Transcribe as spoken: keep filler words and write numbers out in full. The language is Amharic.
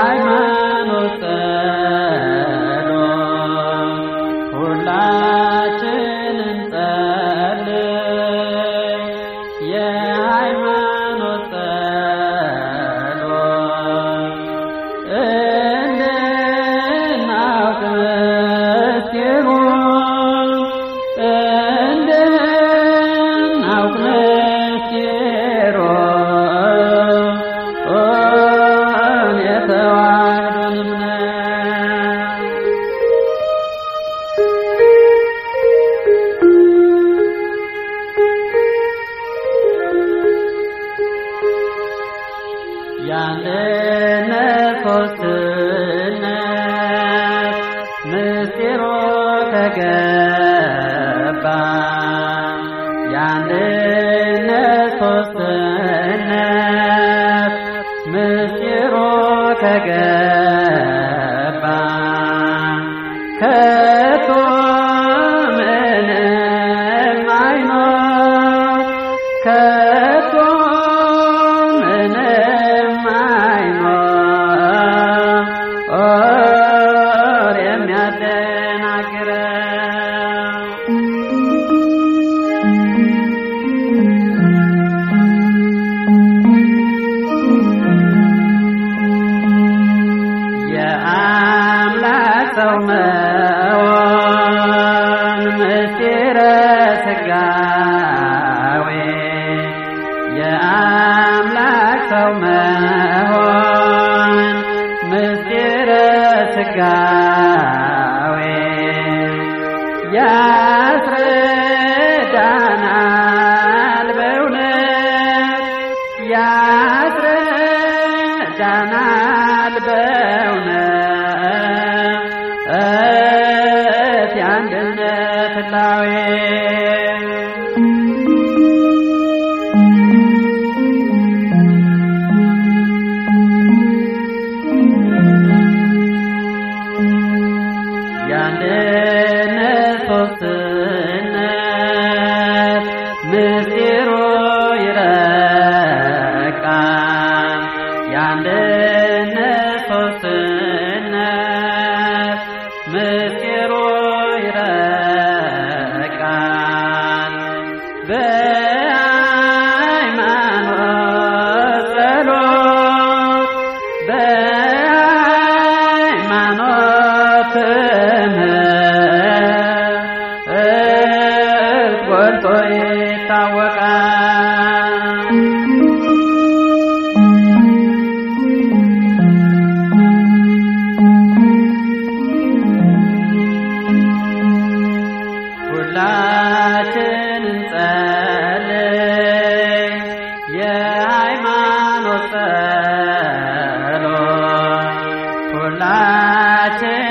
የሃይማኖት ጸሎት ሁላችን እንጸልይ የሃይማኖት ጸሎት እንድናውቅ ምስጢሩን እንድናውቅ ምስጢሩን የተዋህዶን እምነት የአንድነት ሦስትነት ምስጢሩ ከገባን የአንድነት ሦስትነት ምስጢሩ ከገባን ከቶ ምንም አይኖር ከቶ ምንም አይኖር የሚያደናግረን የአምላክ ሰው መሆን ምስጢረ ሥጋዌ የአምላክ ሰው መሆን ምስጢረ ሥጋዌ ያስረዳናል በእውነት ያስረዳናል በእውነት የአንድነት ህላዌ የአንድነት ሦስትነት ምስጢሩ ይረቃል የአንድነት ሦስትነት ምስጢሩ ይረቃል በሃይማኖት ጸሎት በሃይማኖት ትምህርት ጎልቶ ይታወቃል ሁላችን እንጸልይ የሃይማኖት ጸሎት ሁላችን